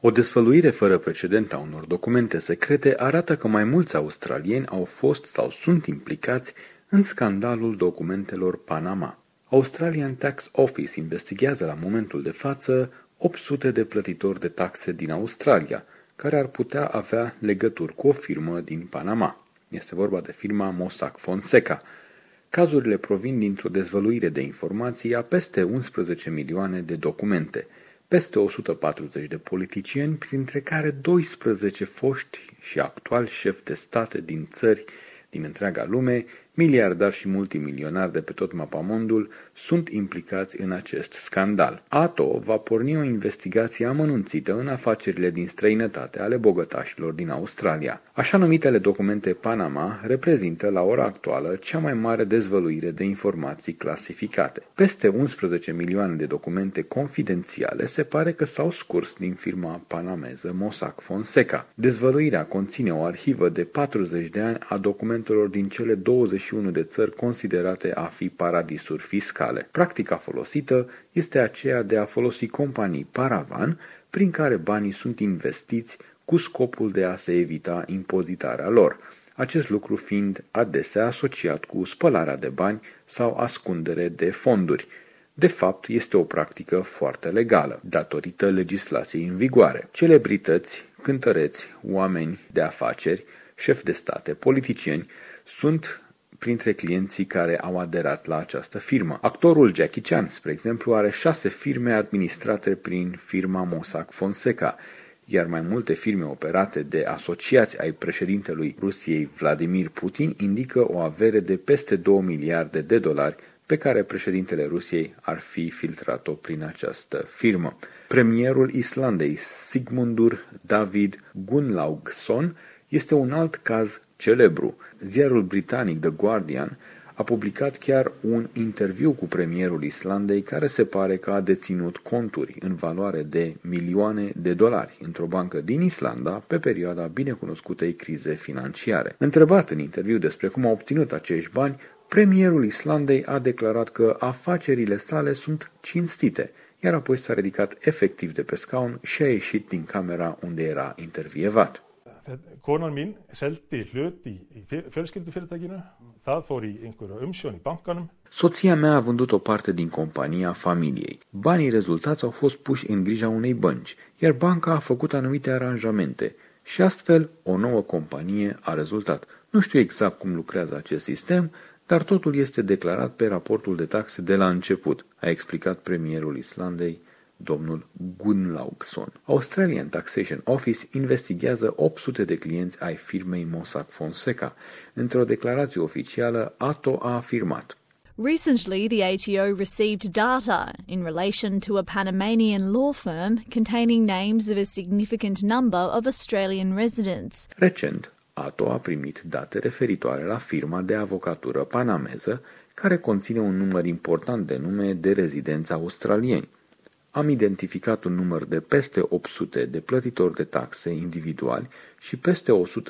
O dezvăluire fără precedent a unor documente secrete arată că mai mulți australieni au fost sau sunt implicați în scandalul documentelor Panama. Australian Tax Office investigează la momentul de față 800 de plătitori de taxe din Australia, care ar putea avea legături cu o firmă din Panama. Este vorba de firma Mossack Fonseca. Cazurile provin dintr-o dezvăluire de informații a peste 11 milioane de documente, peste 140 de politicieni, printre care 12 foști și actuali șefi de state din țări din întreaga lume, miliardari și multimilionari de pe tot mapamondul, sunt implicați în acest scandal. ATO va porni o investigație amănunțită în afacerile din străinătate ale bogătașilor din Australia. Așa numitele documente Panama reprezintă la ora actuală cea mai mare dezvăluire de informații clasificate. Peste 11 milioane de documente confidențiale se pare că s-au scurs din firma panameză Mossack Fonseca. Dezvăluirea conține o arhivă de 40 de ani a documentelor din cele 21 de țări considerate a fi paradisuri fiscale. Practica folosită este aceea de a folosi companii paravan prin care banii sunt investiți cu scopul de a se evita impozitarea lor, acest lucru fiind adesea asociat cu spălarea de bani sau ascundere de fonduri. De fapt, este o practică foarte legală, datorită legislației în vigoare. Celebrități, cântăreți, oameni de afaceri, șefi de state, politicieni sunt printre clienții care au aderat la această firmă. Actorul Jackie Chan, spre exemplu, are 6 firme administrate prin firma Mossack Fonseca, iar mai multe firme operate de asociați ai președintelui Rusiei Vladimir Putin indică o avere de peste 2 miliarde de dolari pe care președintele Rusiei ar fi filtrat-o prin această firmă. Premierul Islandei Sigmundur David Gunnlaugsson este un alt caz celebru. Ziarul britanic The Guardian a publicat chiar un interviu cu premierul Islandei care se pare că a deținut conturi în valoare de milioane de dolari într-o bancă din Islanda pe perioada binecunoscutei crize financiare. Întrebat în interviu despre cum a obținut acești bani, premierul Islandei a declarat că afacerile sale sunt cinstite, iar apoi s-a ridicat efectiv de pe scaun și a ieșit din camera unde era intervievat. Konan min seldi hlut í fjölskyldufyrirtækinu. Það fór í einhverja umsjón í bankanum. Soția mea a vândut o parte din compania familiei. Banii rezultați au fost puși în grija unei bănci, iar banca a făcut anumite aranjamente și astfel o nouă companie a rezultat. Nu știu exact cum lucrează acest sistem, dar totul este declarat pe raportul de taxe de la început, a explicat premierul Islandei, domnul Gunnlaugsson. Australian Taxation Office investigează 800 de clienți ai firmei Mossack Fonseca. Într-o declarație oficială, ATO a afirmat: Recently, the ATO received data in relation to a Panamanian law firm containing names of a significant number of Australian residents. Recent, ATO a primit date referitoare la firma de avocatură panameză, care conține un număr important de nume de rezidenți australieni. Am identificat un număr de peste 800 de plătitori de taxe individuali și peste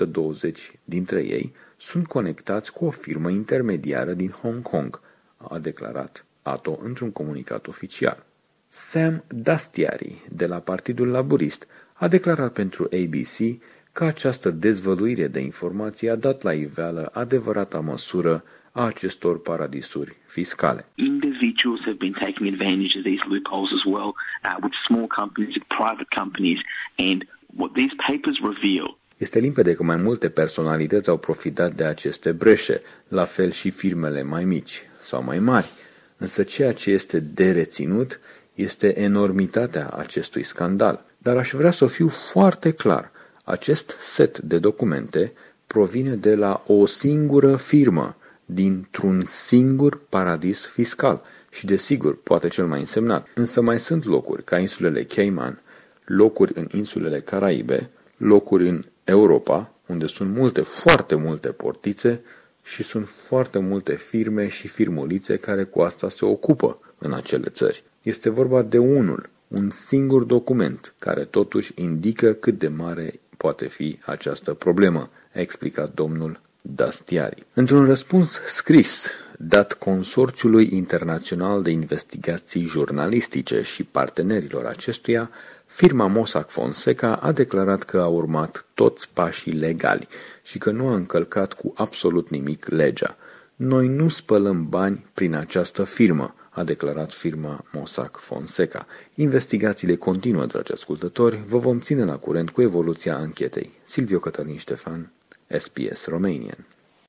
120 dintre ei sunt conectați cu o firmă intermediară din Hong Kong, a declarat ATO într-un comunicat oficial. Sam Dastyari, de la Partidul Laburist, a declarat pentru ABC că această dezvăluire de informații a dat la iveală adevărata măsură a acestor paradisuri fiscale. Individuals have been taking advantage of these loopholes as well, with small companies, with private companies, and what these papers reveal. Este limpede că mai multe personalități au profitat de aceste breșe, la fel și firmele mai mici sau mai mari. Însă ceea ce este de reținut este enormitatea acestui scandal. Dar aș vrea să fiu foarte clar. Acest set de documente provine de la o singură firmă, dintr-un singur paradis fiscal și, desigur, poate cel mai însemnat. Însă mai sunt locuri ca insulele Cayman, locuri în insulele Caraibe, locuri în Europa, unde sunt foarte multe portițe și sunt foarte multe firme și firmulițe care cu asta se ocupă în acele țări. Este vorba de un singur document care totuși indică cât de mare poate fi această problemă, a explicat domnul Dastyari. Într-un răspuns scris dat Consorțiului Internațional de Investigații Jurnalistice și partenerilor acestuia, firma Mossack Fonseca a declarat că a urmat toți pașii legali și că nu a încălcat cu absolut nimic legea. Noi nu spălăm bani prin această firmă, a declarat firma Mossack Fonseca. Investigațiile continuă, dragi ascultători, vă vom ține la curent cu evoluția anchetei. Silviu Cătălin Ștefan, SBS Romanian.